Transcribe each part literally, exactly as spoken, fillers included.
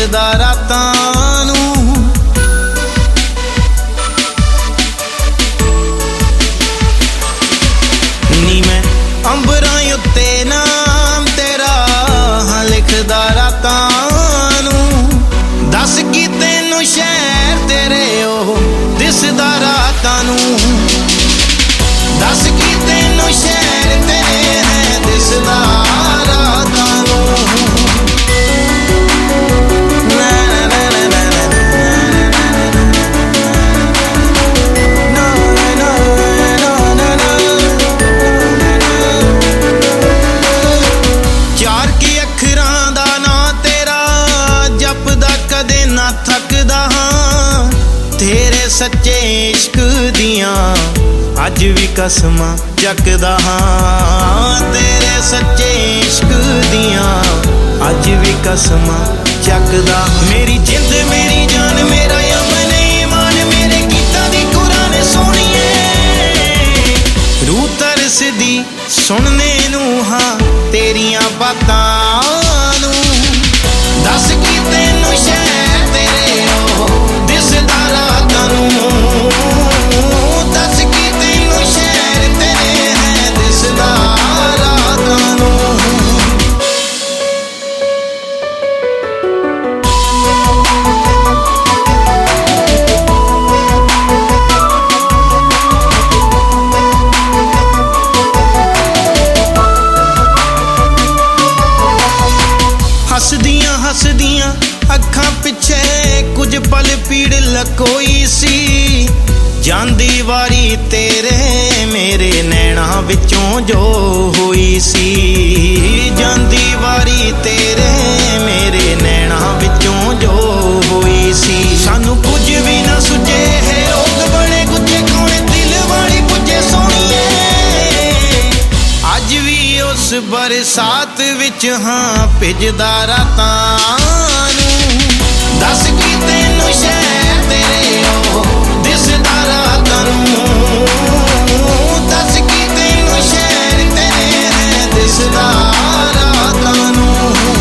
लिखदा रातां नूं। नी मैं अंबरां उत्ते नाम तेरा हां लिखदा रातां नूं। दस की तैनू शहर तेरे ओ दिसदा रातां नूं। दस की तैनू शहर तेरे है दिसदा रातां नूं। चार की अखरां दा नां तेरा जपदा कदे ना थकदा हां। तेरे सच्चे इश्क दियां अज भी कसमां चकदा हां। तेरे सच्चे इश्क दियां अज भी कसमां चकदा। मेरी जिंद मेरी जान मेरा यमन ईमान मेरे गीतां दी कुरान सोहणीए। रूह तरसदी सुनने नूं हां तेरियां बातां नूं। दस की तैनू शहर तेरे ओ दिसदा रातां नूं। दस की तैनू शहर तेरे है दिसदा रातां नूं। हसदियां हसदियां अखां पिछे कुछ पल पीड़ लकोई सी। जांदी वारी तेरे मेरे नैना विचों जो होई सी। जांदी वारी तेरे मेरे नैना विचों जो होई सी। सानू कुछ भी ना सुझे है रोग बड़े गुज्जे कौन दिल वाली पुजे सोहणीए। अज भी उस बरसात विच हां भिजदा रातां नूं। दस की तैनू शहर तेरे ओ दिसदा रातां नूं। दस की तैनू शहर तेरे है दिसदा रातां नूं।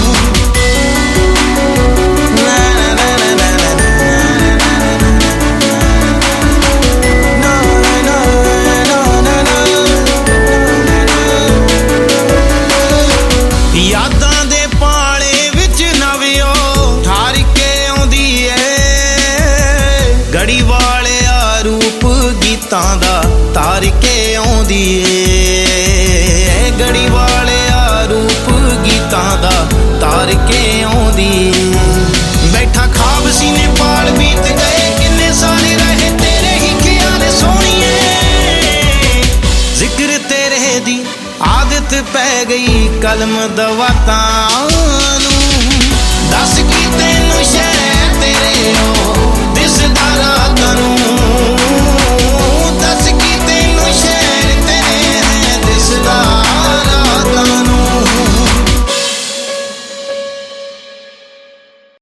यादां दे पाले विच नवियो ठार के आउंदी ए। गड़ी वाले आ रूप गीतां दा तार के आउंदी ए। गड़ी वाले आ रूप गीतां दा तार के आउंदी ए। बैठा खाब सीने पाल बीत गए किन्ने सारे रहे तेरे ही ख्याल सोहणीए। जिक्र तेरे दी आदत पै गई कलम दवातां